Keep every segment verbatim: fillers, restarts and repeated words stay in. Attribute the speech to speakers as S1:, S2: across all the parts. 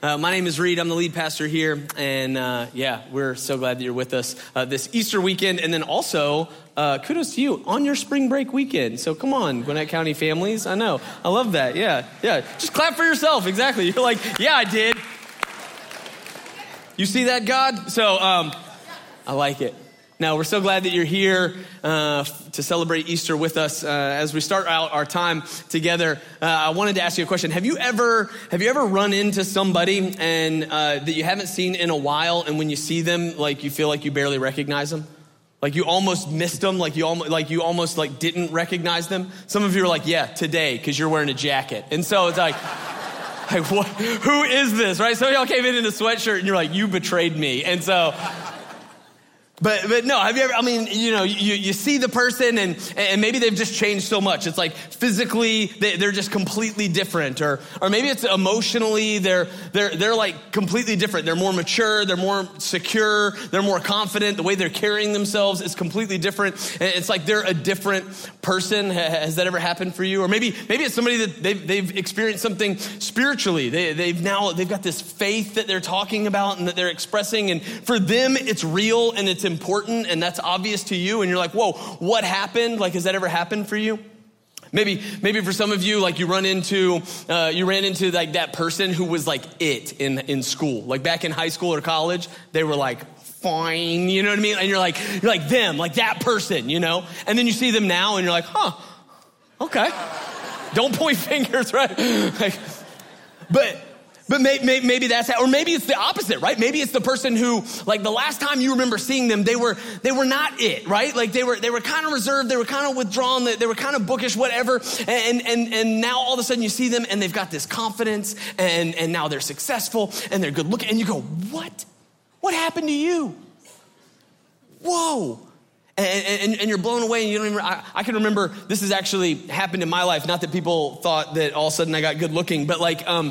S1: Uh, my name is Reed. I'm the lead pastor here. And uh, yeah, we're so glad that you're with us uh, this Easter weekend. And then also, uh, kudos to you on your spring break weekend. So come on, Gwinnett County families. I know. I love that. Yeah, yeah. Just clap for yourself. Exactly. You're like, yeah, I did. You see that, God? So um, I like it. Now, we're so glad that you're here uh, to celebrate Easter with us. Uh, as we start out our time together, uh, I wanted to ask you a question. Have you ever have you ever run into somebody and uh, that you haven't seen in a while, and when you see them, like you feel like you barely recognize them? Like you almost missed them, like you almost like you almost like didn't recognize them? Some of you are like, yeah, today, because you're wearing a jacket. And so it's like, like what, who is this, right? Some of y'all came in in a sweatshirt, and you're like, you betrayed me. And so... But but no, have you ever, I mean, you know, you, you see the person and and maybe they've just changed so much. It's like physically they, they're just completely different, or or maybe it's emotionally they're they're they're like completely different. They're more mature, they're more secure, they're more confident. The way they're carrying themselves is completely different. And it's like they're a different person. Has that ever happened for you? Or maybe maybe it's somebody that they've they've experienced something spiritually. They they've now they've got this faith that they're talking about and that they're expressing, and for them it's real and it's important, and that's obvious to you, and you're like, whoa, what happened? Like, has that ever happened for you? Maybe, maybe for some of you, like you run into, uh, you ran into like that person who was like it in, in school, like back in high school or college, they were like, fine, you know what I mean? And you're like, you're like them, like that person, you know? And then you see them now and you're like, huh, okay. Don't point fingers, right? Like, but, But may, may, maybe that's how, or maybe it's the opposite, right? Maybe it's the person who, like the last time you remember seeing them, they were they were not it, right? Like they were they were kind of reserved, they were kind of withdrawn, they, they were kind of bookish, whatever. And and and now all of a sudden you see them and they've got this confidence, and and now they're successful and they're good looking, and you go, what? What happened to you? Whoa. And, and, and you're blown away, and you don't even, I, I can remember, this has actually happened in my life. Not that people thought that all of a sudden I got good looking, but like, um,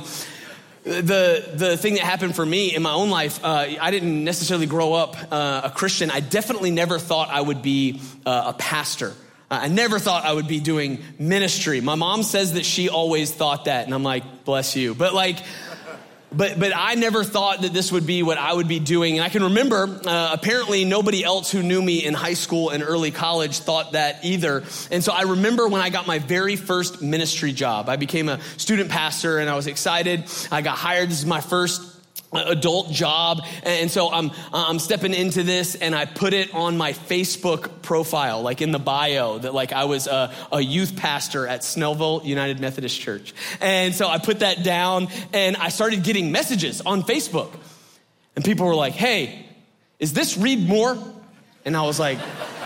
S1: The the thing that happened for me in my own life, uh, I didn't necessarily grow up uh, a Christian. I definitely never thought I would be uh, a pastor. Uh, I never thought I would be doing ministry. My mom says that she always thought that, and I'm like, bless you. But like, but but I never thought that this would be what I would be doing. And I can remember, uh, apparently nobody else who knew me in high school and early college thought that either. And so I remember when I got my very first ministry job. I became a student pastor, and I was excited. I got hired. This is my first adult job. And so I'm I'm stepping into this, and I put it on my Facebook profile, like in the bio, that like I was a, a youth pastor at Snellville United Methodist Church. And so I put that down, and I started getting messages on Facebook. And people were like, hey, is this Reed Moore? And I was like,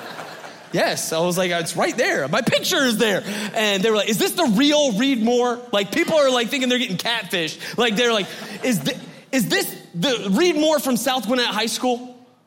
S1: yes. I was like, it's right there. My picture is there. And they were like, is this the real Reed Moore? Like people are like thinking they're getting catfished. Like they're like, is this... Is this the Reed Moore from South Gwinnett High School?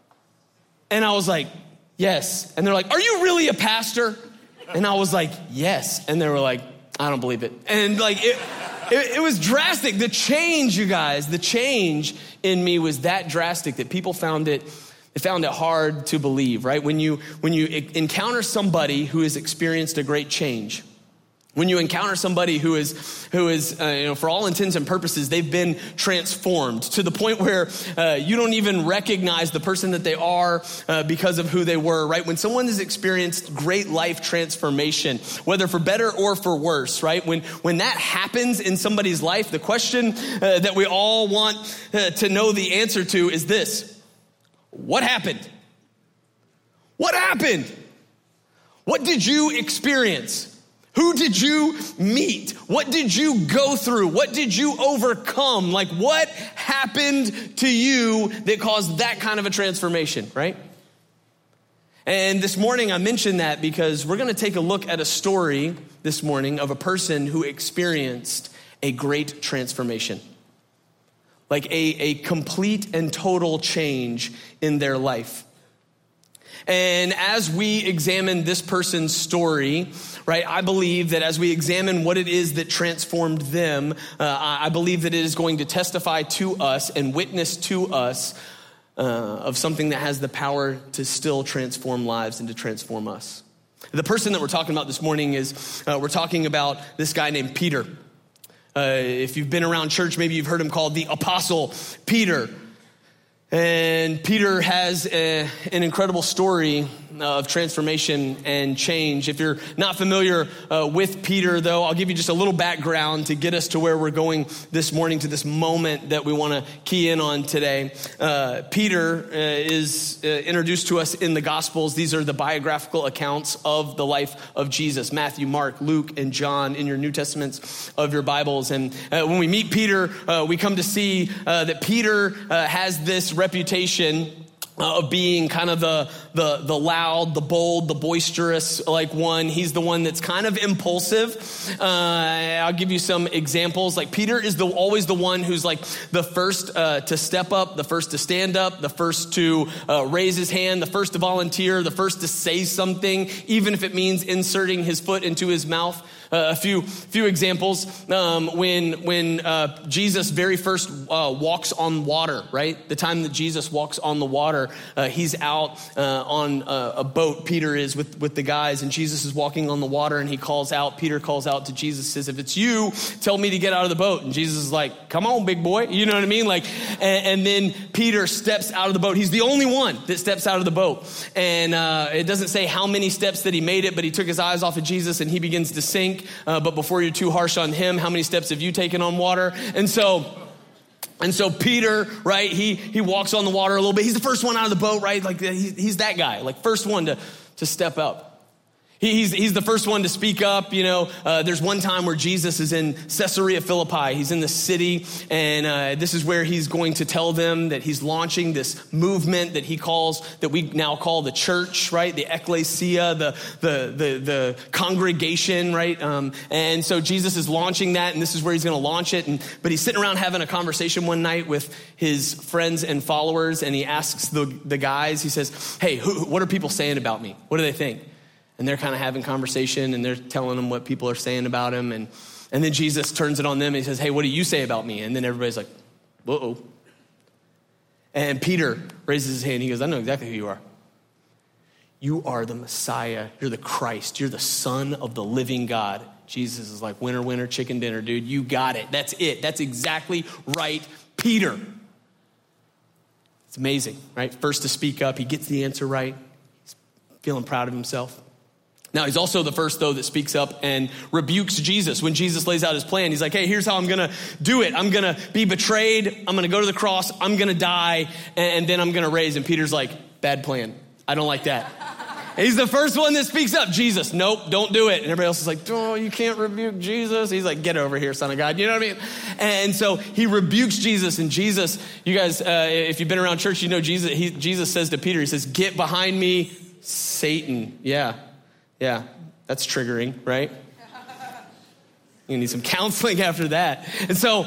S1: And I was like, yes. And they're like, are you really a pastor? And I was like, yes. And they were like, I don't believe it. And like, it, it, it was drastic. The change, you guys, the change in me was that drastic that people found it, they found it hard to believe, right? When you, when you encounter somebody who has experienced a great change, when you encounter somebody who is, who is, uh, you know, for all intents and purposes, they've been transformed to the point where uh, you don't even recognize the person that they are uh, because of who they were, right? When someone has experienced great life transformation, whether for better or for worse, right? When when that happens in somebody's life, the question uh, that we all want uh, to know the answer to is this: what happened? What happened? What did you experience? Who did you meet? What did you go through? What did you overcome? Like, what happened to you that caused that kind of a transformation, right? And this morning I mentioned that because we're going to take a look at a story this morning of a person who experienced a great transformation. Like a, a complete and total change in their life. And as we examine this person's story, right, I believe that as we examine what it is that transformed them, uh, I believe that it is going to testify to us and witness to us uh, of something that has the power to still transform lives and to transform us. The person that we're talking about this morning is, uh, we're talking about this guy named Peter. Uh, if you've been around church, maybe you've heard him called the Apostle Peter. And Peter has a, an incredible story of transformation and change. If you're not familiar uh, with Peter, though, I'll give you just a little background to get us to where we're going this morning, to this moment that we want to key in on today. Uh, Peter uh, is uh, introduced to us in the Gospels. These are the biographical accounts of the life of Jesus. Matthew, Mark, Luke, and John in your New Testaments of your Bibles. And uh, when we meet Peter, uh, we come to see uh, that Peter uh, has this reputation of being kind of the, the the loud, the bold, the boisterous like one. He's the one that's kind of impulsive. Uh, I'll give you some examples. Like Peter is the always the one who's like the first uh, to step up, the first to stand up, the first to uh, raise his hand, the first to volunteer, the first to say something, even if it means inserting his foot into his mouth. Uh, a few few examples. Um, when when uh, Jesus very first uh, walks on water, right? The time that Jesus walks on the water, uh, he's out uh, on a, a boat. Peter is with, with the guys, and Jesus is walking on the water, and he calls out. Peter calls out to Jesus, says, "If it's you, tell me to get out of the boat." And Jesus is like, "Come on, big boy." You know what I mean? Like, and, and then Peter steps out of the boat. He's the only one that steps out of the boat, and uh, it doesn't say how many steps that he made it, but he took his eyes off of Jesus, and he begins to sink. Uh, but before you're too harsh on him, how many steps have you taken on water? And so, and so Peter, right, he he walks on the water a little bit. He's the first one out of the boat, right? Like he's, he's that guy, like first one to, to step up. He's, he's the first one to speak up. You know, uh, there's one time where Jesus is in Caesarea Philippi. He's in the city, and uh, this is where he's going to tell them that he's launching this movement that he calls, that we now call the church, right? The ecclesia, the the the, the congregation, right? Um, and so Jesus is launching that, and this is where he's going to launch it. And but he's sitting around having a conversation one night with his friends and followers, and he asks the the guys. He says, "Hey, who, what are people saying about me? What do they think?" And they're kind of having conversation, and they're telling him what people are saying about him. And, and then Jesus turns it on them, and he says, "Hey, what do you say about me?" And then everybody's like, "Uh-oh." And Peter raises his hand. He goes, "I know exactly who you are. You are the Messiah. You're the Christ. You're the Son of the living God." Jesus is like, "Winner, winner, chicken dinner, dude. You got it. That's it. That's exactly right, Peter." It's amazing, right? First to speak up. He gets the answer right. He's feeling proud of himself. Now, he's also the first, though, that speaks up and rebukes Jesus. When Jesus lays out his plan, he's like, "Hey, here's how I'm going to do it. I'm going to be betrayed. I'm going to go to the cross. I'm going to die. And then I'm going to raise." And Peter's like, "Bad plan. I don't like that." And he's the first one that speaks up. Jesus, "Nope, don't do it." And everybody else is like, "Oh, you can't rebuke Jesus." He's like, "Get over here, son of God." You know what I mean? And so he rebukes Jesus. And Jesus, you guys, uh, if you've been around church, you know Jesus, he, Jesus says to Peter, he says, "Get behind me, Satan." Yeah. Yeah, that's triggering, right? You need some counseling after that. And so,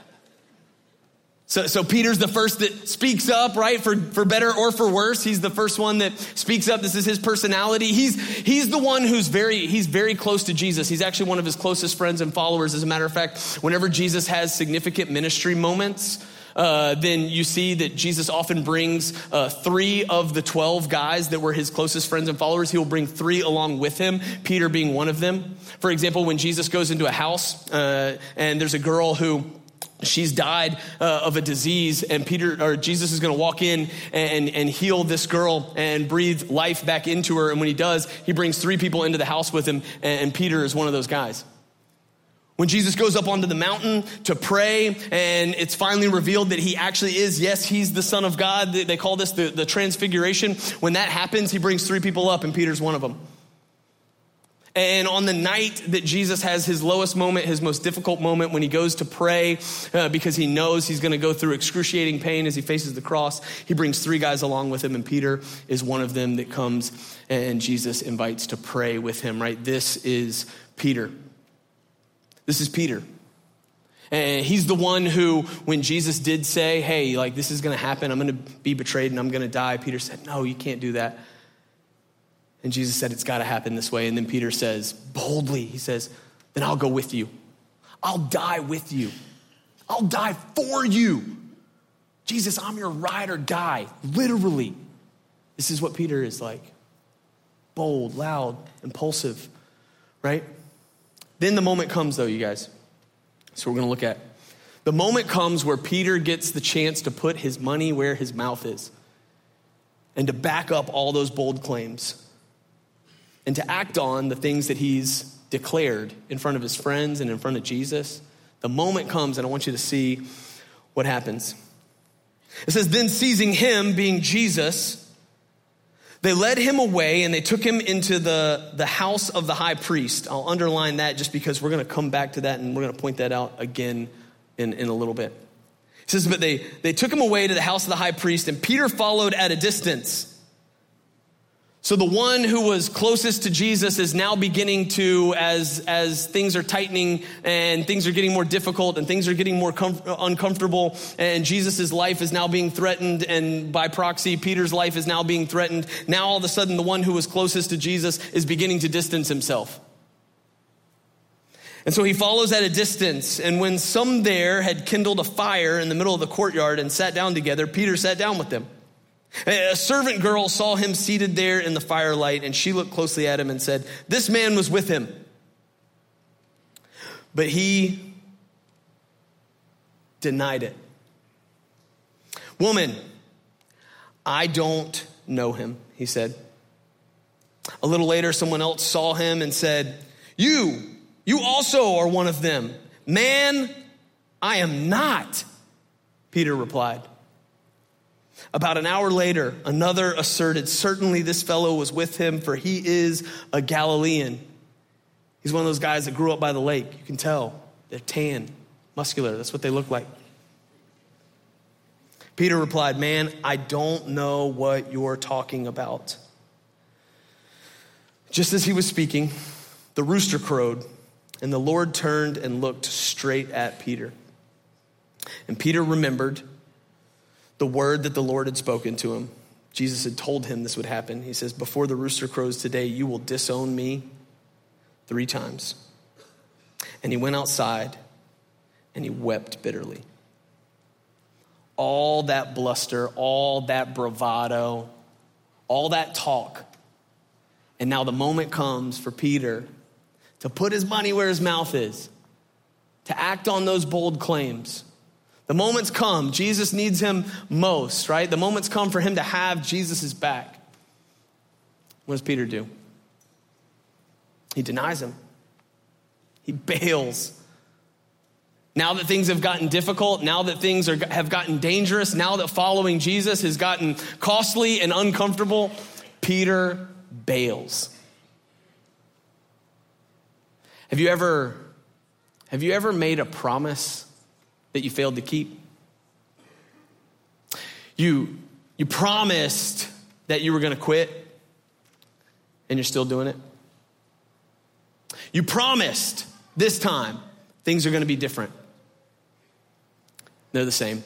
S1: so, so Peter's the first that speaks up, right? For, for better or for worse, he's the first one that speaks up. This is his personality. He's, he's the one who's very, he's very close to Jesus. He's actually one of his closest friends and followers. As a matter of fact, whenever Jesus has significant ministry moments, Uh, then you see that Jesus often brings uh, three of the twelve guys that were his closest friends and followers. He will bring three along with him, Peter being one of them. For example, when Jesus goes into a house uh, and there's a girl who she's died uh, of a disease, and Peter or Jesus is going to walk in and, and heal this girl and breathe life back into her. And when he does, he brings three people into the house with him, and, and Peter is one of those guys. When Jesus goes up onto the mountain to pray, and it's finally revealed that he actually is, yes, he's the Son of God. They call this the, the transfiguration. When that happens, he brings three people up, and Peter's one of them. And on the night that Jesus has his lowest moment, his most difficult moment, when he goes to pray uh, because he knows he's going to go through excruciating pain as he faces the cross, he brings three guys along with him, and Peter is one of them that comes, and Jesus invites to pray with him, right? This is Peter. This is Peter. And he's the one who, when Jesus did say, "Hey, like this is going to happen. I'm going to be betrayed and I'm going to die," Peter said, "No, you can't do that." And Jesus said, "It's got to happen this way." And then Peter says, boldly, he says, "Then I'll go with you. I'll die with you. I'll die for you. Jesus, I'm your ride or die." Literally. This is what Peter is like. Bold, loud, impulsive, right? Then the moment comes, though, you guys. So we're going to look at the moment comes where Peter gets the chance to put his money where his mouth is and to back up all those bold claims and to act on the things that he's declared in front of his friends and in front of Jesus. The moment comes, and I want you to see what happens. It says, then seizing him, being Jesus, they led him away and they took him into the, the house of the high priest. I'll underline that just because we're going to come back to that and we're going to point that out again in, in a little bit. It says, but they, they took him away to the house of the high priest, and Peter followed at a distance. So the one who was closest to Jesus is now beginning to, as, as things are tightening and things are getting more difficult and things are getting more com- uncomfortable, and Jesus' life is now being threatened, and by proxy, Peter's life is now being threatened. Now all of a sudden, the one who was closest to Jesus is beginning to distance himself. And so he follows at a distance, and when some there had kindled a fire in the middle of the courtyard and sat down together, Peter sat down with them. A servant girl saw him seated there in the firelight, and she looked closely at him and said, this man was with him. But he denied it. Woman, I don't know him, he said. A little later, someone else saw him and said, you, you also are one of them. Man, I am not, Peter replied. About an hour later, another asserted, certainly this fellow was with him, for he is a Galilean. He's one of those guys that grew up by the lake. You can tell. They're tan, muscular. That's what they look like. Peter replied, man, I don't know what you're talking about. Just as he was speaking, the rooster crowed, and the Lord turned and looked straight at Peter. And Peter remembered the word that the Lord had spoken to him. Jesus had told him this would happen. He says, before the rooster crows today, you will disown me three times. And he went outside and he wept bitterly. All that bluster, all that bravado, all that talk. And now the moment comes for Peter to put his money where his mouth is, to act on those bold claims. The moment's come. Jesus needs him most, right? The moment's come for him to have Jesus' back. What does Peter do? He denies him. He bails. Now that things have gotten difficult, now that things are, have gotten dangerous, now that following Jesus has gotten costly and uncomfortable, Peter bails. Have you ever, have you ever made a promise that you failed to keep? You, you promised that you were going to quit, and you're still doing it. You promised this time things are going to be different. They're the same.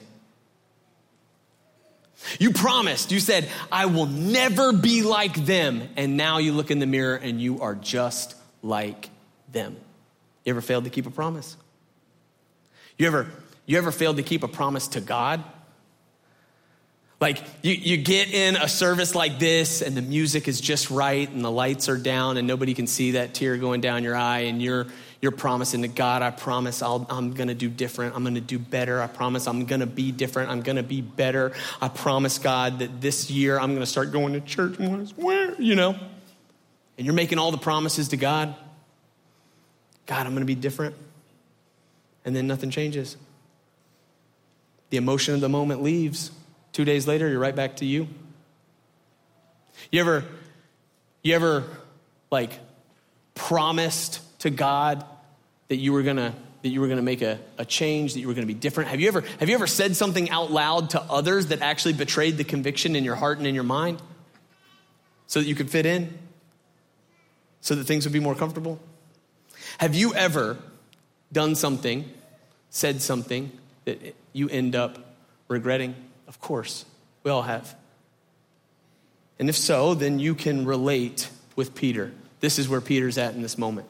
S1: You promised, you said, I will never be like them, and now you look in the mirror and you are just like them. You ever failed to keep a promise? You ever You ever failed to keep a promise to God? Like you, you get in a service like this and the music is just right and the lights are down and nobody can see that tear going down your eye, and you're you're promising to God, I promise I'll, I'm going to do different. I'm going to do better. I promise I'm going to be different. I'm going to be better. I promise God that this year I'm going to start going to church more. Where, you know? And you're making all the promises to God. God, I'm going to be different. And then nothing changes. The emotion of the moment leaves. Two days later, you're right back to you. You ever, you ever like promised to God that you were gonna that you were gonna make a, a change, that you were gonna be different? Have you ever have you ever said something out loud to others that actually betrayed the conviction in your heart and in your mind, so that you could fit in, so that things would be more comfortable? Have you ever done something, said something that you end up regretting? Of course, we all have. And if so, then you can relate with Peter. This is where Peter's at in this moment.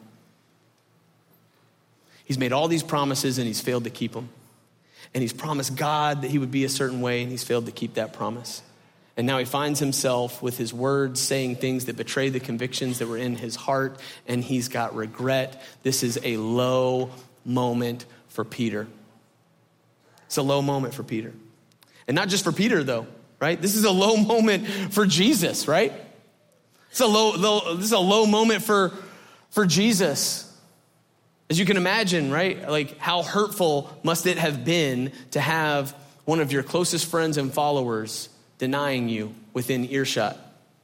S1: He's made all these promises and he's failed to keep them. And he's promised God that he would be a certain way, and he's failed to keep that promise. And now he finds himself with his words saying things that betray the convictions that were in his heart, and he's got regret. This is a low moment for Peter. It's a low moment for Peter. And not just for Peter, though, right? This is a low moment for Jesus, right? It's a low, low this is a low moment for, for Jesus. As you can imagine, right? Like, how hurtful must it have been to have one of your closest friends and followers denying you within earshot?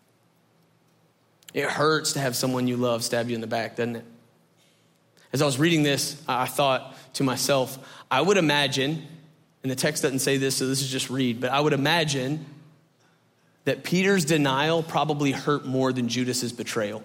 S1: It hurts to have someone you love stab you in the back, doesn't it? As I was reading this, I thought to myself, I would imagine, and the text doesn't say this, so this is just read, but I would imagine that Peter's denial probably hurt more than Judas's betrayal.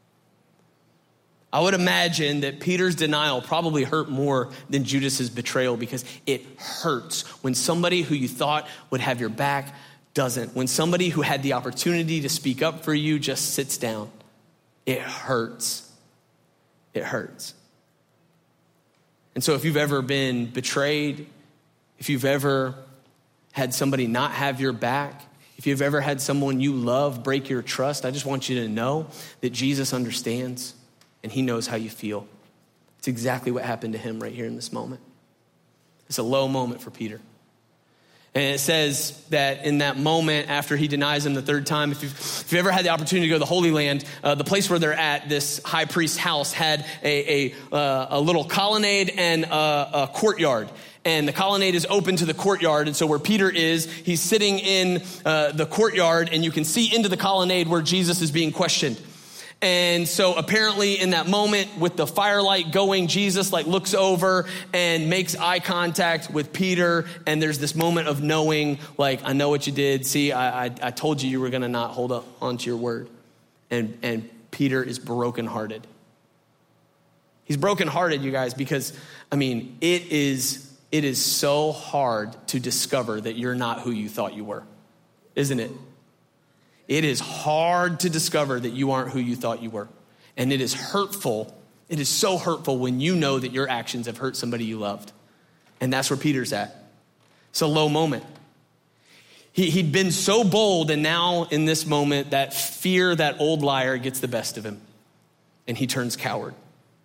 S1: I would imagine that Peter's denial probably hurt more than Judas's betrayal, because it hurts when somebody who you thought would have your back doesn't. When somebody who had the opportunity to speak up for you just sits down. It hurts. It hurts. And so if you've ever been betrayed, if you've ever had somebody not have your back, if you've ever had someone you love break your trust, I just want you to know that Jesus understands and he knows how you feel. It's exactly what happened to him right here in this moment. It's a low moment for Peter. And it says that in that moment, after he denies him the third time, if you've, if you've ever had the opportunity to go to the Holy Land, uh, the place where they're at, this high priest's house, had a, a, uh, a little colonnade and a, a courtyard. And the colonnade is open to the courtyard. And so where Peter is, he's sitting in uh, the courtyard, and you can see into the colonnade where Jesus is being questioned. And so apparently in that moment with the firelight going, Jesus like looks over and makes eye contact with Peter. And there's this moment of knowing, like, I know what you did. See, I, I, I told you you were going to not hold up onto your word. And, and Peter is brokenhearted. He's brokenhearted, you guys, because, I mean, it is, it is so hard to discover that you're not who you thought you were, isn't it? It is hard to discover that you aren't who you thought you were. And it is hurtful. It is so hurtful when you know that your actions have hurt somebody you loved. And that's where Peter's at. It's a low moment. He, he'd been so bold, and now in this moment, that fear, that old liar gets the best of him. And he turns coward.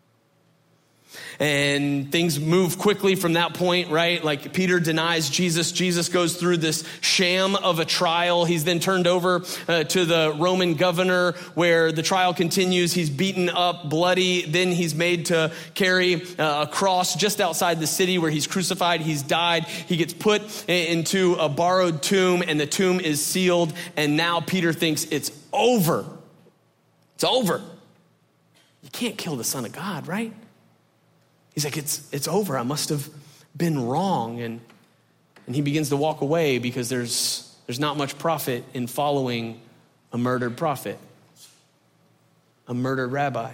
S1: And things move quickly from that point, right? Like Peter denies Jesus. Jesus goes through this sham of a trial. He's then turned over uh, to the Roman governor, where the trial continues. He's beaten up, bloody. Then he's made to carry uh, a cross just outside the city where he's crucified. He's died. He gets put into a borrowed tomb, and the tomb is sealed. And now Peter thinks it's over. It's over. You can't kill the Son of God, right? He's like, it's it's over. I must have been wrong. And and he begins to walk away, because there's there's not much profit in following a murdered prophet, a murdered rabbi.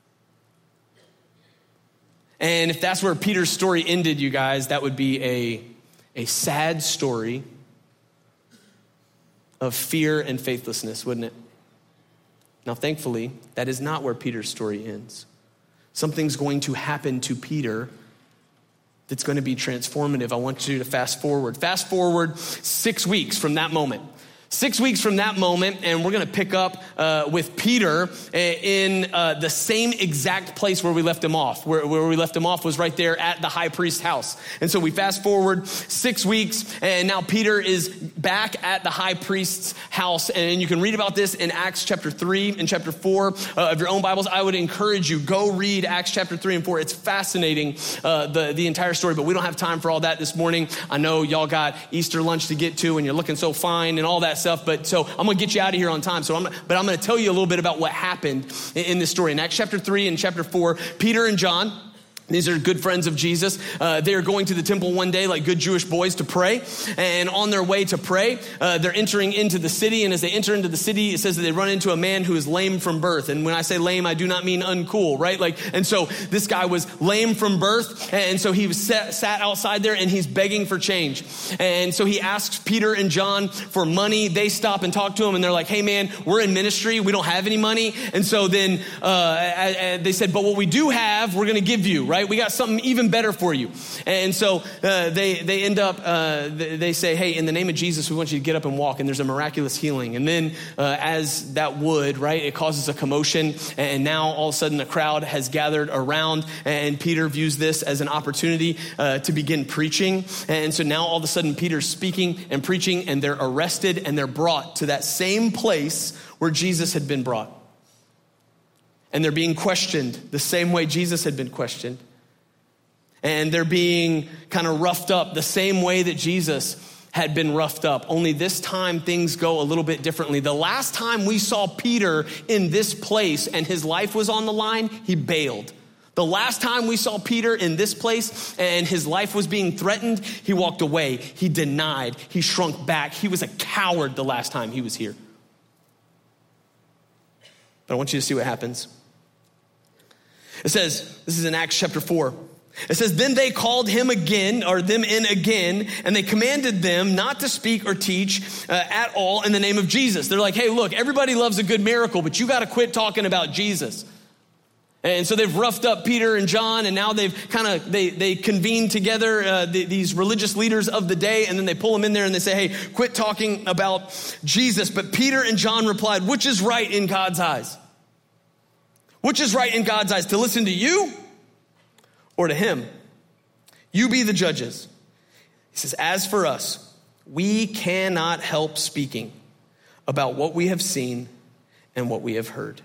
S1: And if that's where Peter's story ended, you guys, that would be a, a sad story of fear and faithlessness, wouldn't it? Now, thankfully, that is not where Peter's story ends. Something's going to happen to Peter that's going to be transformative. I want you to fast forward. Fast forward six weeks from that moment. Six weeks from that moment, and we're going to pick up uh, with Peter in uh, the same exact place where we left him off. Where, where we left him off was right there at the high priest's house. And so we fast forward six weeks, and now Peter is back at the high priest's house. And you can read about this in Acts chapter three and chapter four uh, of your own Bibles. I would encourage you, go read Acts chapter three and four. It's fascinating, uh, the, the entire story, but we don't have time for all that this morning. I know y'all got Easter lunch to get to, and you're looking so fine and all that stuff, but so I'm going to get you out of here on time. So I'm, but I'm going to tell you a little bit about what happened in, in this story. In Acts chapter three and chapter four, Peter and John, these are good friends of Jesus. Uh, they are going to the temple one day like good Jewish boys to pray. And on their way to pray, uh, they're entering into the city. And as they enter into the city, it says that they run into a man who is lame from birth. And when I say lame, I do not mean uncool, right? Like, and so this guy was lame from birth. And so he was sat, sat outside there, and he's begging for change. And so he asks Peter and John for money. They stop and talk to him, and they're like, hey man, we're in ministry. We don't have any money. And so then uh, they said, but what we do have, we're going to give you, right? right? We got something even better for you. And so uh, they they end up, uh, they say, hey, in the name of Jesus, we want you to get up and walk. And there's a miraculous healing. And then uh, as that would, right, it causes a commotion. And now all of a sudden a crowd has gathered around. And Peter views this as an opportunity uh, to begin preaching. And so now all of a sudden Peter's speaking and preaching, and they're arrested and they're brought to that same place where Jesus had been brought. And they're being questioned the same way Jesus had been questioned. And they're being kind of roughed up the same way that Jesus had been roughed up. Only this time things go a little bit differently. The last time we saw Peter in this place and his life was on the line, he bailed. The last time we saw Peter in this place and his life was being threatened, he walked away. He denied. He shrunk back. He was a coward the last time he was here. But I want you to see what happens. It says, this is in Acts chapter four. It says, then they called him again, or them in again, and they commanded them not to speak or teach uh, at all in the name of Jesus. They're like, hey, look, everybody loves a good miracle, but you got to quit talking about Jesus. And so they've roughed up Peter and John, and now they've kind of, they they convene together, uh, the, these religious leaders of the day, and then they pull them in there and they say, hey, quit talking about Jesus. But Peter and John replied, which is right in God's eyes? Which is right in God's eyes, to listen to you or to him? You be the judges. He says, as for us, we cannot help speaking about what we have seen and what we have heard.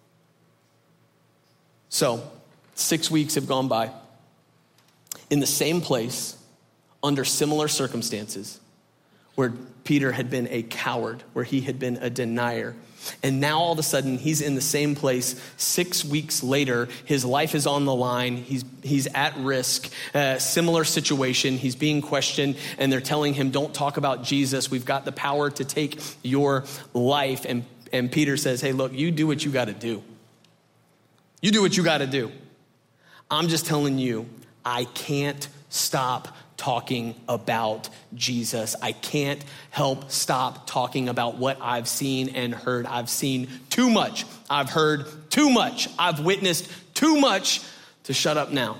S1: So, six weeks have gone by in the same place, under similar circumstances, where Peter had been a coward, where he had been a denier. And now all of a sudden, he's in the same place six weeks later. His life is on the line. He's he's at risk. Uh, similar situation. He's being questioned, and they're telling him, don't talk about Jesus. We've got the power to take your life. And, and Peter says, hey, look, you do what you got to do. You do what you got to do. I'm just telling you, I can't stop talking about Jesus. I can't help stop talking about what I've seen and heard. I've seen too much. I've heard too much. I've witnessed too much to shut up now.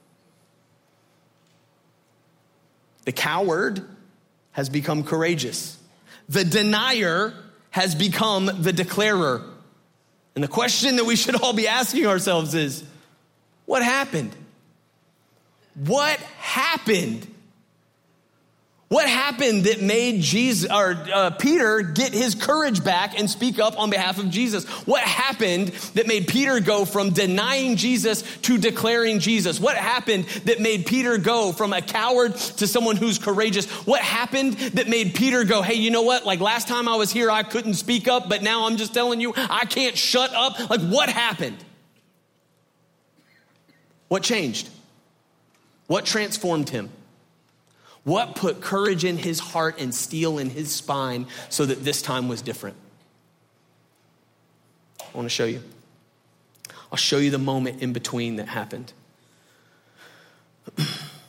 S1: The coward has become courageous. The denier has become the declarer. And the question that we should all be asking ourselves is, what happened? What happened? What happened that made Jesus or uh, Peter get his courage back and speak up on behalf of Jesus? What happened that made Peter go from denying Jesus to declaring Jesus? What happened that made Peter go from a coward to someone who's courageous? What happened that made Peter go, hey, you know what? Like last time I was here, I couldn't speak up, but now I'm just telling you, I can't shut up. Like what happened? What changed? What transformed him? What put courage in his heart and steel in his spine so that this time was different? I want to show you. I'll show you the moment in between that happened. It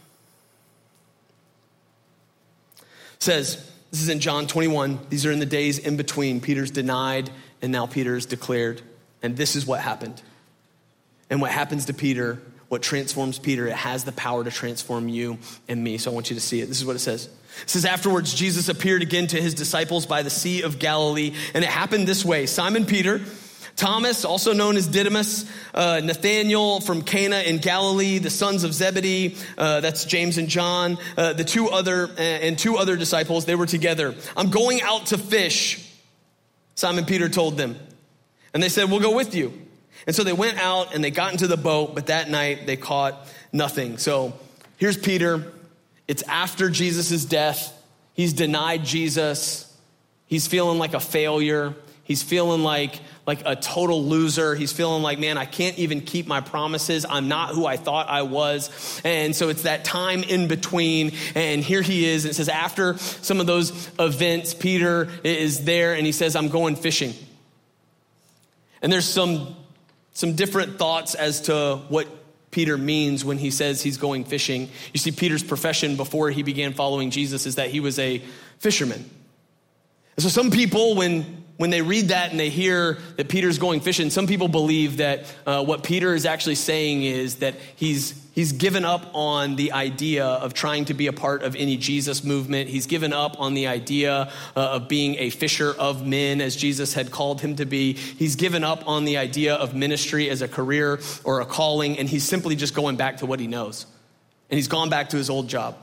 S1: says, this is in John twenty-one. These are in the days in between. Peter's denied and now Peter's declared. And this is what happened. And what happens to Peter, what transforms Peter, it has the power to transform you and me. So I want you to see it. This is what it says. It says, afterwards, Jesus appeared again to his disciples by the Sea of Galilee. And it happened this way. Simon Peter, Thomas, also known as Didymus, uh, Nathanael from Cana in Galilee, the sons of Zebedee, uh, that's James and John, uh, the two other, uh, and two other disciples, they were together. I'm going out to fish, Simon Peter told them. And they said, we'll go with you. And so they went out and they got into the boat, but that night they caught nothing. So here's Peter. It's after Jesus' death. He's denied Jesus. He's feeling like a failure. He's feeling like, like a total loser. He's feeling like, man, I can't even keep my promises. I'm not who I thought I was. And so it's that time in between. And here he is. It says after some of those events, Peter is there and he says, I'm going fishing. And there's some Some different thoughts as to what Peter means when he says he's going fishing. You see, Peter's profession before he began following Jesus is that he was a fisherman. And so some people, when when they read that and they hear that Peter's going fishing, some people believe that uh, what Peter is actually saying is that he's he's given up on the idea of trying to be a part of any Jesus movement. He's given up on the idea uh, of being a fisher of men, as Jesus had called him to be. He's given up on the idea of ministry as a career or a calling, and he's simply just going back to what he knows. And he's gone back to his old job.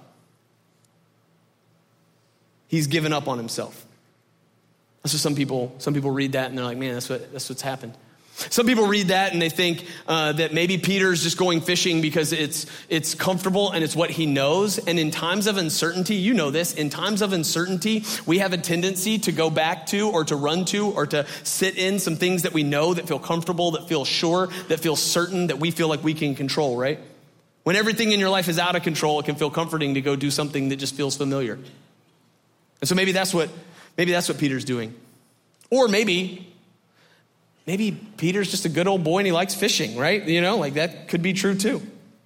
S1: He's given up on himself. That's what some people, some people read that and they're like, man, that's what that's what's happened. Some people read that and they think uh, that maybe Peter's just going fishing because it's it's comfortable and it's what he knows. And in times of uncertainty, you know this, in times of uncertainty, we have a tendency to go back to or to run to or to sit in some things that we know, that feel comfortable, that feel sure, that feel certain, that we feel like we can control, right? When everything in your life is out of control, it can feel comforting to go do something that just feels familiar. And so maybe that's what maybe that's what Peter's doing. Or maybe Maybe Peter's just a good old boy and he likes fishing, right? You know, like that could be true too.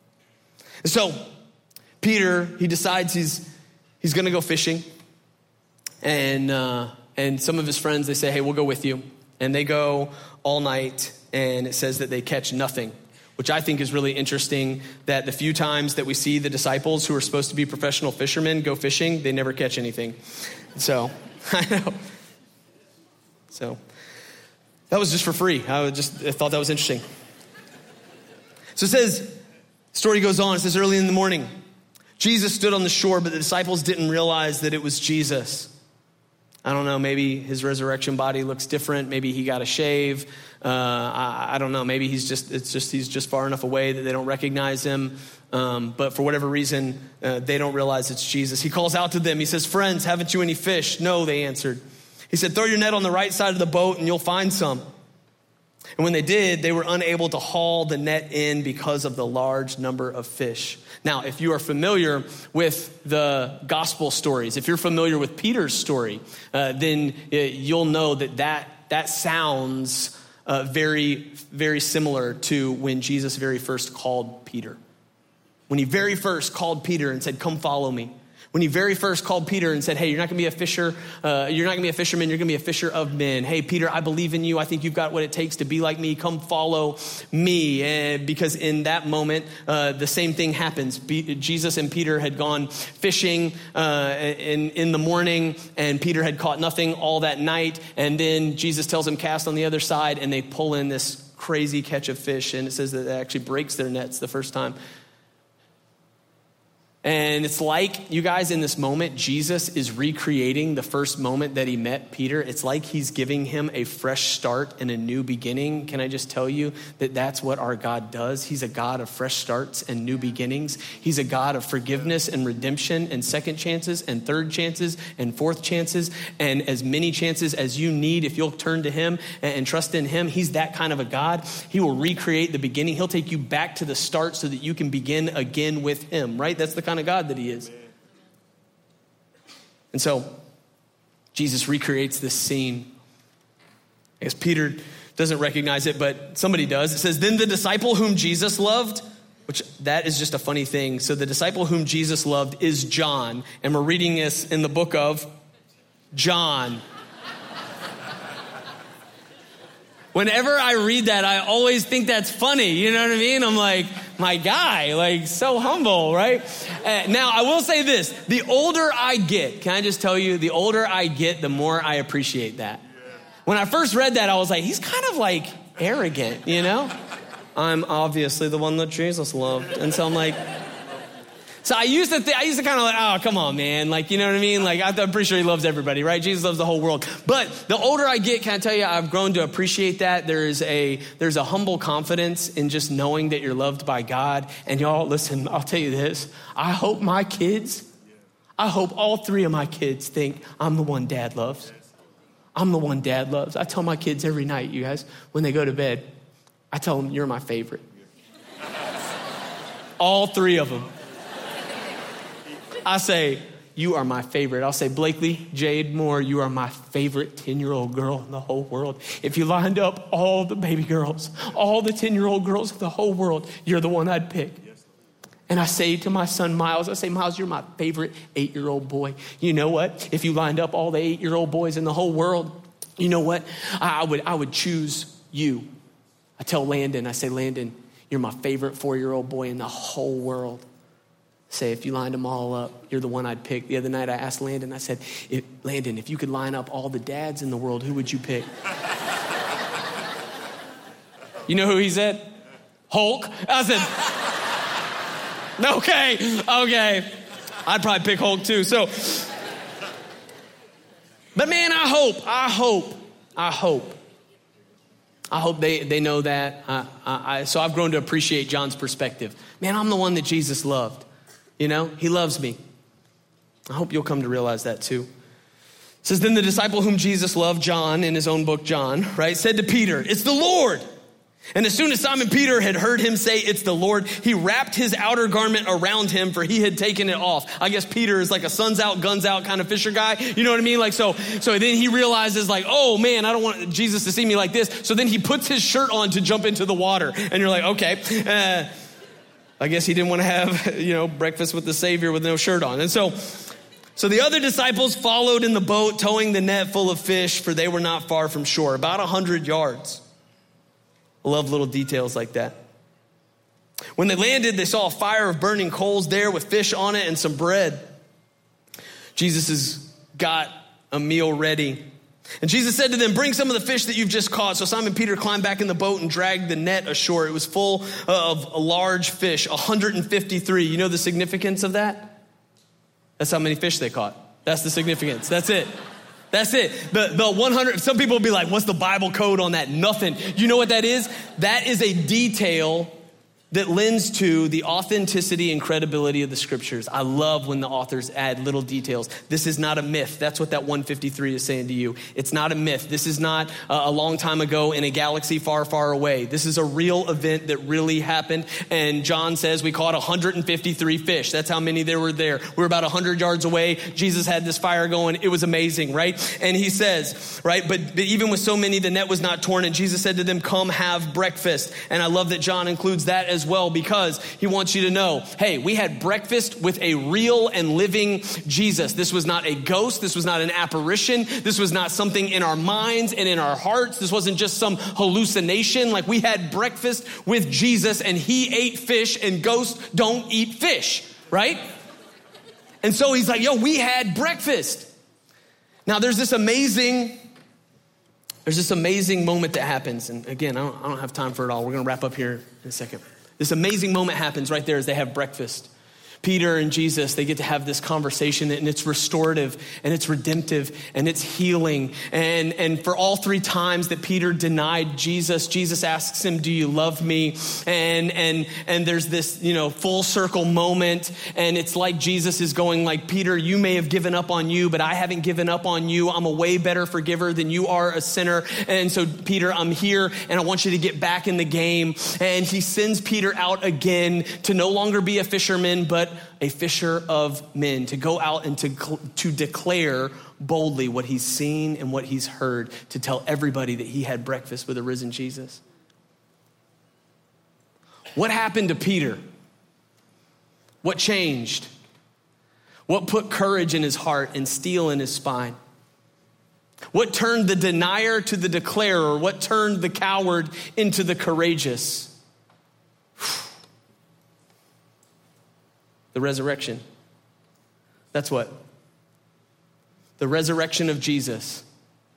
S1: So Peter, he decides he's he's going to go fishing. And uh, and some of his friends, they say, hey, we'll go with you. And they go all night, and it says that they catch nothing, which I think is really interesting, that the few times that we see the disciples who are supposed to be professional fishermen go fishing, they never catch anything. So, I know. So... that was just for free. I just I thought that was interesting. So it says, story goes on. It says, early in the morning, Jesus stood on the shore, but the disciples didn't realize that it was Jesus. I don't know, maybe his resurrection body looks different. Maybe he got a shave. Uh, I, I don't know. Maybe he's just, it's just, he's just far enough away that they don't recognize him. Um, but for whatever reason, uh, they don't realize it's Jesus. He calls out to them. He says, friends, haven't you any fish? No, they answered. He said, throw your net on the right side of the boat and you'll find some. And when they did, they were unable to haul the net in because of the large number of fish. Now, if you are familiar with the gospel stories, if you're familiar with Peter's story, uh, then uh, you'll know that that, that sounds uh, very, very similar to when Jesus very first called Peter. When he very first called Peter and said, come follow me. When he very first called Peter and said, hey, you're not going to be a fisher. Uh, you're not going to be a fisherman. You're going to be a fisher of men. Hey, Peter, I believe in you. I think you've got what it takes to be like me. Come follow me. And because in that moment, uh, the same thing happens. Be- Jesus and Peter had gone fishing uh, in, in the morning, and Peter had caught nothing all that night. And then Jesus tells him, cast on the other side, and they pull in this crazy catch of fish. And it says that it actually breaks their nets the first time. And it's like, you guys, in this moment, Jesus is recreating the first moment that he met Peter. It's like he's giving him a fresh start and a new beginning. Can I just tell you that that's what our God does? He's a God of fresh starts and new beginnings. He's a God of forgiveness and redemption and second chances and third chances and fourth chances and as many chances as you need if you'll turn to him and trust in him. He's that kind of a God. He will recreate the beginning. He'll take you back to the start so that you can begin again with him, right? That's the kind of God that he is. And so Jesus recreates this scene. I guess Peter doesn't recognize it, but somebody does. It says, then the disciple whom Jesus loved, which that is just a funny thing. So the disciple whom Jesus loved is John. And we're reading this in the book of John. Whenever I read that, I always think that's funny. You know what I mean? I'm like, my guy, like so humble, right? Uh, now, I will say this. The older I get, can I just tell you, the older I get, the more I appreciate that. When I first read that, I was like, he's kind of like arrogant, you know? I'm obviously the one that Jesus loved. And so I'm like... So I used to th- I used to kind of like, oh, come on, man. Like, you know what I mean? Like, I'm pretty sure he loves everybody, right? Jesus loves the whole world. But the older I get, can I tell you, I've grown to appreciate that. There's a, there's a humble confidence in just knowing that you're loved by God. And y'all, listen, I'll tell you this. I hope my kids, I hope all three of my kids think I'm the one dad loves. I'm the one dad loves. I tell my kids every night, you guys, when they go to bed, I tell them, you're my favorite. All three of them. I say, you are my favorite. I'll say, Blakely, Jade Moore, you are my favorite ten-year-old girl in the whole world. If you lined up all the baby girls, all the ten-year-old girls of the whole world, you're the one I'd pick. And I say to my son, Miles, I say, Miles, you're my favorite eight-year-old boy. You know what? If you lined up all the eight-year-old boys in the whole world, You know what? I would, I would choose you. I tell Landon, I say, Landon, you're my favorite four-year-old boy in the whole world. Say, if you lined them all up, you're the one I'd pick. The other night I asked Landon, I said, if, Landon, if you could line up all the dads in the world, who would you pick? You know who he said? Hulk. I said, okay, okay. I'd probably pick Hulk too. So, but man, I hope, I hope, I hope. I hope they, they know that. I, I, I, so I've grown to appreciate John's perspective. Man, I'm the one that Jesus loved. You know, he loves me. I hope you'll come to realize that too. It says, then the disciple whom Jesus loved, John, in his own book, John, right, said to Peter, it's the Lord. And as soon as Simon Peter had heard him say, it's the Lord, he wrapped his outer garment around him, for he had taken it off. I guess Peter is like a sun's out, guns out kind of fisher guy. You know what I mean? Like, so, so then he realizes like, oh man, I don't want Jesus to see me like this. So then he puts his shirt on to jump into the water. And you're like, okay, uh, I guess he didn't want to have, you know, breakfast with the Savior with no shirt on. And so, so the other disciples followed in the boat, towing the net full of fish, for they were not far from shore, about a hundred yards. I love little details like that. When they landed, they saw a fire of burning coals there with fish on it and some bread. Jesus has got a meal ready. And Jesus said to them, bring some of the fish that you've just caught. So Simon Peter climbed back in the boat and dragged the net ashore. It was full of large fish, one hundred fifty-three. You know the significance of that? That's how many fish they caught. That's the significance. That's it. That's it. The, the one hundred, some people will be like, what's the Bible code on that? Nothing. You know what that is? That is a detail that lends to the authenticity and credibility of the scriptures. I love when the authors add little details. This is not a myth. That's what that one fifty-three is saying to you. It's not a myth. This is not a long time ago in a galaxy far, far away. This is a real event that really happened. And John says we caught one hundred fifty-three fish. That's how many there were there. We were about one hundred yards away. Jesus had this fire going. It was amazing, right? And he says, right, but, but even with so many, the net was not torn. And Jesus said to them, come have breakfast. And I love that John includes that as well, because he wants you to know, hey, we had breakfast with a real and living Jesus. This was not a ghost. This was not an apparition. This was not something in our minds and in our hearts. This wasn't just some hallucination. Like, we had breakfast with Jesus, and he ate fish, and ghosts don't eat fish, right? And so he's like, yo, we had breakfast. Now there's this amazing There's this amazing moment that happens. And again, I don't, I don't have time for it all. We're going to wrap up here in a second. This amazing moment happens right there as they have breakfast. Peter and Jesus, they get to have this conversation, and it's restorative and it's redemptive and it's healing. And, and for all three times that Peter denied Jesus, Jesus asks him, do you love me? And, and, and there's this, you know, full circle moment. And it's like Jesus is going like, Peter, you may have given up on you, but I haven't given up on you. I'm a way better forgiver than you are a sinner. And so Peter, I'm here and I want you to get back in the game. And he sends Peter out again to no longer be a fisherman, but a fisher of men, to go out and to, to declare boldly what he's seen and what he's heard, to tell everybody that he had breakfast with a risen Jesus. What happened to Peter? What changed? What put courage in his heart and steel in his spine? What turned the denier to the declarer? What turned the coward into the courageous? The resurrection. That's what. The resurrection of Jesus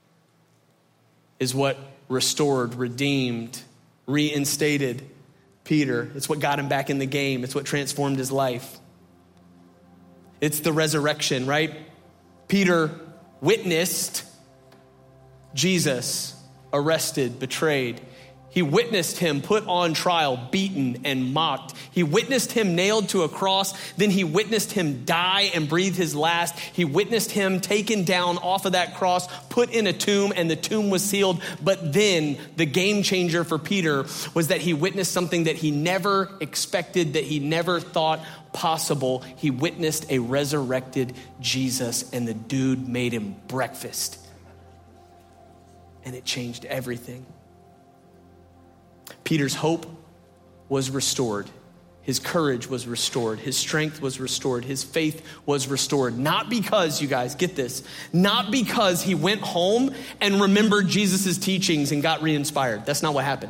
S1: is what restored, redeemed, reinstated Peter. It's what got him back in the game. It's what transformed his life. It's the resurrection, right? Peter witnessed Jesus arrested, betrayed. He witnessed him put on trial, beaten and mocked. He witnessed him nailed to a cross. Then he witnessed him die and breathe his last. He witnessed him taken down off of that cross, put in a tomb, and the tomb was sealed. But then the game changer for Peter was that he witnessed something that he never expected, that he never thought possible. He witnessed a resurrected Jesus, and the dude made him breakfast. And it changed everything. Peter's hope was restored. his courage was restored, his strength was restored, his faith was restored. Not because, you guys, get this, not because he went home and remembered Jesus' teachings and got re-inspired. That's not what happened.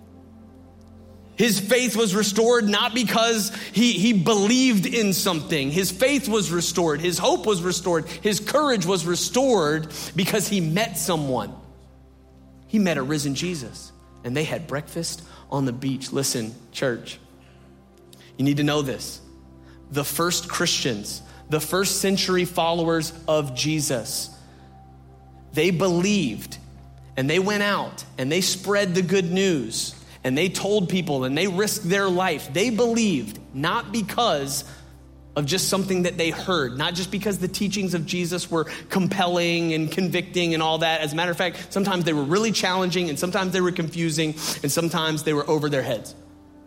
S1: His faith was restored not because he, he believed in something. His faith was restored. His hope was restored. His courage was restored because he met someone. He met a risen Jesus, and they had breakfast on the beach. Listen, church, you need to know this. The first Christians, the first century followers of Jesus, they believed, and they went out, and they spread the good news. And they told people and they risked their life. They believed not because of just something that they heard, not just because the teachings of Jesus were compelling and convicting and all that. As a matter of fact, sometimes they were really challenging and sometimes they were confusing and sometimes they were over their heads.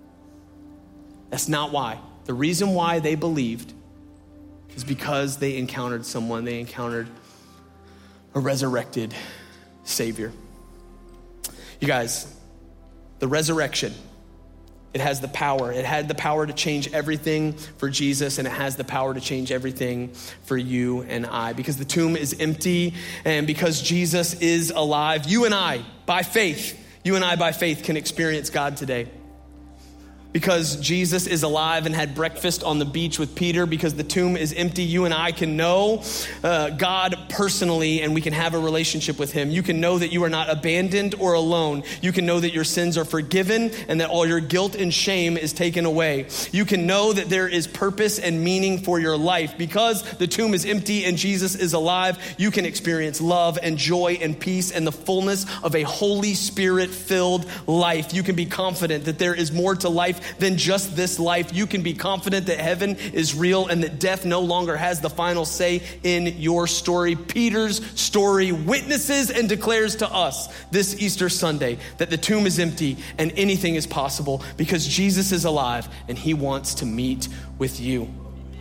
S1: That's not why. The reason why they believed is because they encountered someone. They encountered a resurrected Savior. You guys, the resurrection, it has the power. It had the power to change everything for Jesus, and it has the power to change everything for you and I. Because the tomb is empty, and because Jesus is alive, you and I, by faith, you and I by faith can experience God today. Because Jesus is alive and had breakfast on the beach with Peter, because the tomb is empty, you and I can know uh, God personally, and we can have a relationship with him. You can know that you are not abandoned or alone. You can know that your sins are forgiven and that all your guilt and shame is taken away. You can know that there is purpose and meaning for your life. Because the tomb is empty and Jesus is alive, you can experience love and joy and peace and the fullness of a Holy Spirit-filled life. You can be confident that there is more to life than just this life. You can be confident that heaven is real and that death no longer has the final say in your story. Peter's story witnesses and declares to us this Easter Sunday that the tomb is empty and anything is possible because Jesus is alive and he wants to meet with you.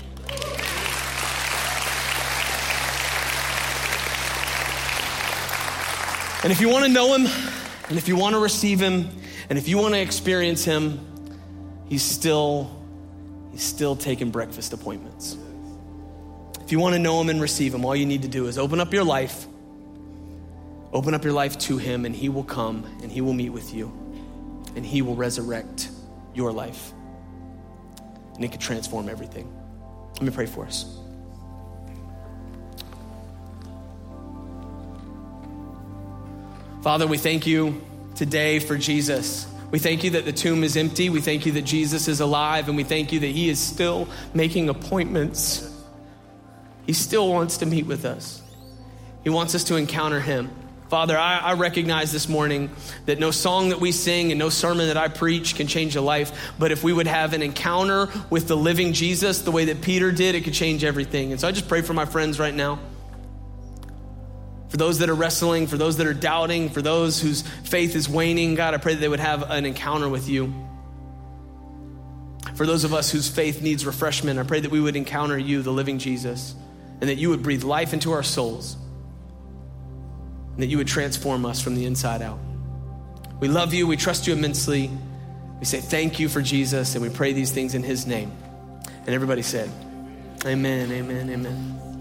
S1: And if you want to know him, and if you want to receive him, and if you want to experience him, He's still, he's still taking breakfast appointments. If you want to know him and receive him, all you need to do is open up your life. Open up your life to him, and he will come and he will meet with you. And he will resurrect your life. And it can transform everything. Let me pray for us. Father, we thank you today for Jesus. We thank you that the tomb is empty. We thank you that Jesus is alive. And we thank you that he is still making appointments. He still wants to meet with us. He wants us to encounter him. Father, I, I recognize this morning that no song that we sing and no sermon that I preach can change a life. But if we would have an encounter with the living Jesus the way that Peter did, it could change everything. And so I just pray for my friends right now. For those that are wrestling, for those that are doubting, for those whose faith is waning, God, I pray that they would have an encounter with you. For those of us whose faith needs refreshment, I pray that we would encounter you, the living Jesus, and that you would breathe life into our souls, and that you would transform us from the inside out. We love you. We trust you immensely. We say thank you for Jesus, and we pray these things in his name. And everybody said, amen, amen, amen.